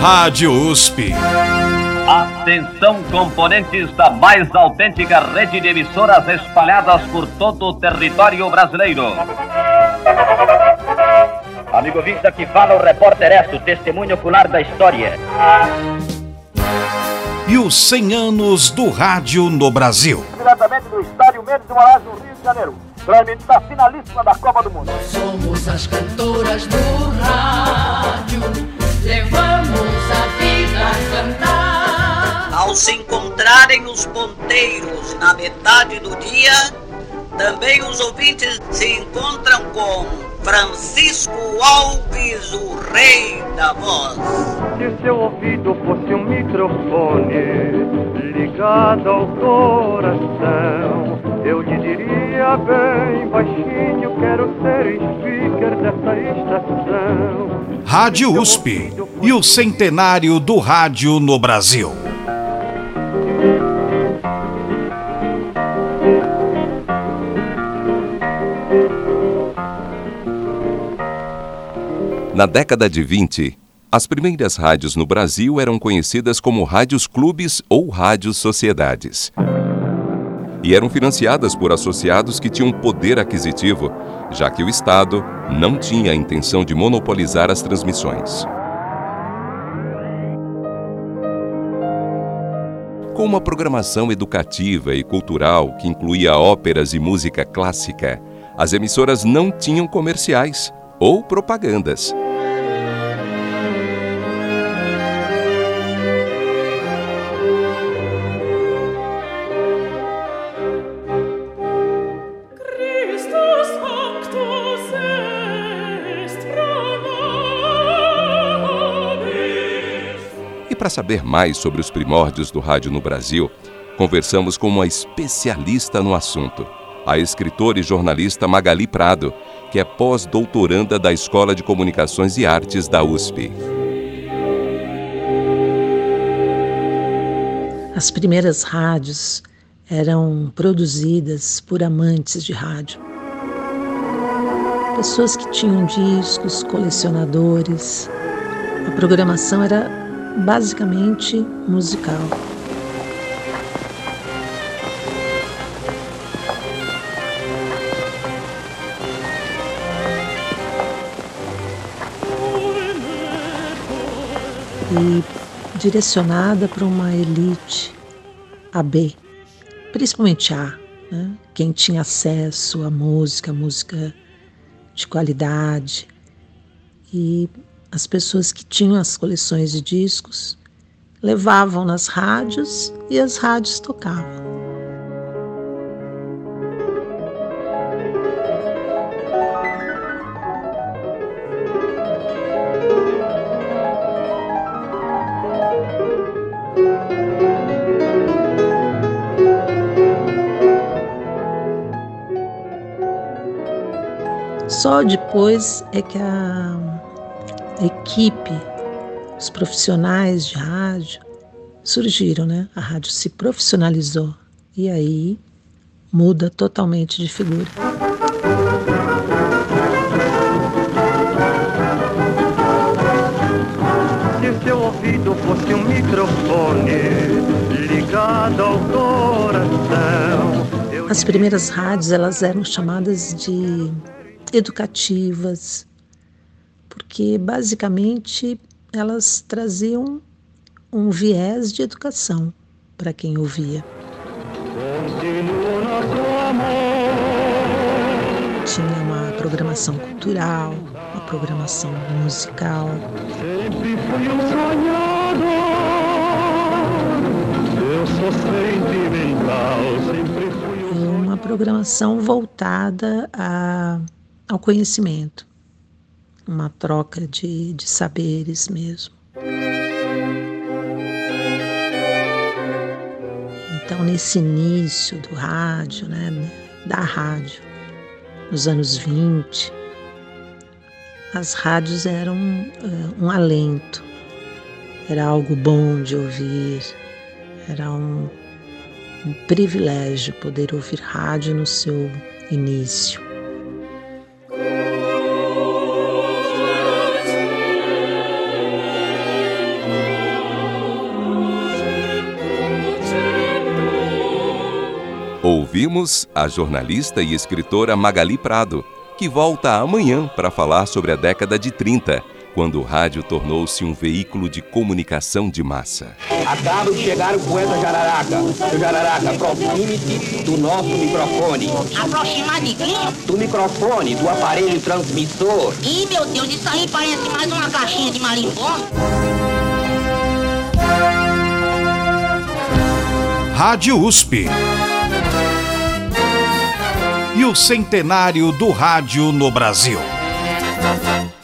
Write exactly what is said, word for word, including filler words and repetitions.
Rádio U S P. Atenção, componentes da mais autêntica rede de emissoras espalhadas por todo o território brasileiro. Amigo ouvinte, aqui fala o repórter Esso, testemunho ocular da história. E os cem anos do rádio no Brasil. Diretamente do estádio Mendes de Moraes, no Rio de Janeiro. Transmitida finalíssima da Copa do Mundo. Somos as cantoras do rádio, levamos a vida a cantar. Ao se encontrarem os ponteiros na metade do dia, também os ouvintes se encontram com Francisco Alves, o rei da voz. Se seu ouvido fosse um microfone ligado ao coração, eu lhe diria bem baixinho, quero ser speaker dessa estação. Rádio U S P e o centenário do rádio no Brasil. Na década de vinte, as primeiras rádios no Brasil eram conhecidas como rádios clubes ou rádios sociedades. E eram financiadas por associados que tinham poder aquisitivo, já que o Estado não tinha a intenção de monopolizar as transmissões. Com uma programação educativa e cultural que incluía óperas e música clássica, as emissoras não tinham comerciais ou propagandas. E para saber mais sobre os primórdios do rádio no Brasil, conversamos com uma especialista no assunto, a escritora e jornalista Magali Prado, que é pós-doutoranda da Escola de Comunicações e Artes da U S P. As primeiras rádios eram produzidas por amantes de rádio. Pessoas que tinham discos, colecionadores. A programação era basicamente musical. E direcionada para uma elite A B, principalmente A, né? Quem tinha acesso à música, música de qualidade, e as pessoas que tinham as coleções de discos levavam nas rádios e as rádios tocavam. Só depois é que a equipe, os profissionais de rádio surgiram, né? A rádio se profissionalizou e aí muda totalmente de figura. Se seu ouvido fosse um microfone ligado ao coração. As primeiras rádios, elas eram chamadas de educativas, porque basicamente elas traziam um viés de educação para quem ouvia. Tinha uma programação cultural, uma programação musical. Sempre fui um sonhador, eu sou sentimental, sempre fui um E uma programação voltada a, ao conhecimento. Uma troca de, de saberes mesmo. Então, nesse início do rádio, né, da rádio, nos anos vinte, as rádios eram uh, um alento, era algo bom de ouvir, era um, um privilégio poder ouvir rádio no seu início. ouvimos a jornalista e escritora Magali Prado, que volta amanhã para falar sobre a década de trinta, quando o rádio tornou-se um veículo de comunicação de massa. Acaba de chegar o poeta Jararaca. Seu Jararaca, aproxime-se do nosso microfone. Aproximar de quem? Do microfone, do aparelho transmissor. Ih, meu Deus, isso aí parece mais uma caixinha de marimbondo. Rádio U S P. E o centenário do rádio no Brasil.